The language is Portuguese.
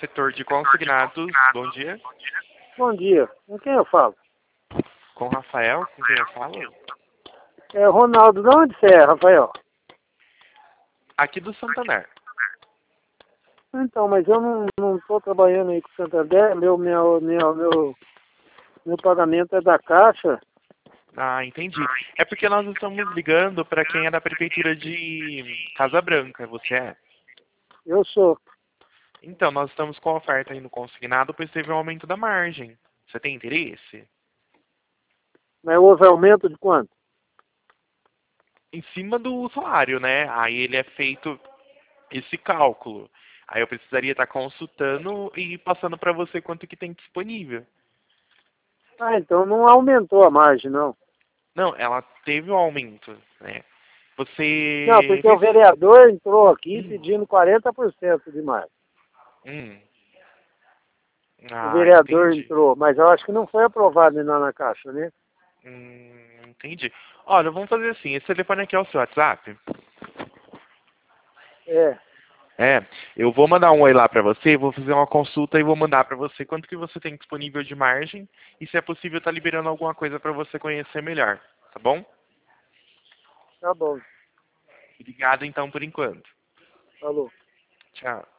setor de consignados. Bom dia. Bom dia. Com quem eu falo? Com Rafael, com quem eu falo? É Ronaldo. De onde você é, Rafael? Aqui do Santander. Então, mas eu não estou trabalhando aí com o Santander. Meu pagamento é da Caixa. Ah, entendi. É porque nós estamos ligando para quem é da prefeitura de Casa Branca, você é? Eu sou. Então, nós estamos com a oferta aí no consignado, pois teve um aumento da margem. Você tem interesse? Mas houve aumento de quanto? Em cima do salário, né? Aí ele é feito esse cálculo. Aí eu precisaria estar consultando e passando para você quanto que tem disponível. Ah, então não aumentou a margem, não. Não, ela teve um aumento, né? Não, Você... porque o vereador entrou aqui Hum, pedindo 40% de margem. hum. O Ah, vereador entendi. entrou, mas eu acho que não foi aprovado ainda na Caixa, né? Entendi. Olha, vamos fazer assim. Esse telefone aqui é o seu WhatsApp? É, É, eu vou mandar um oi lá pra você, vou fazer uma consulta e vou mandar pra você quanto que você tem disponível de margem e se é possível tá liberando alguma coisa pra você conhecer melhor, tá bom? tá bom. Obrigado então por enquanto. Falou. Tchau.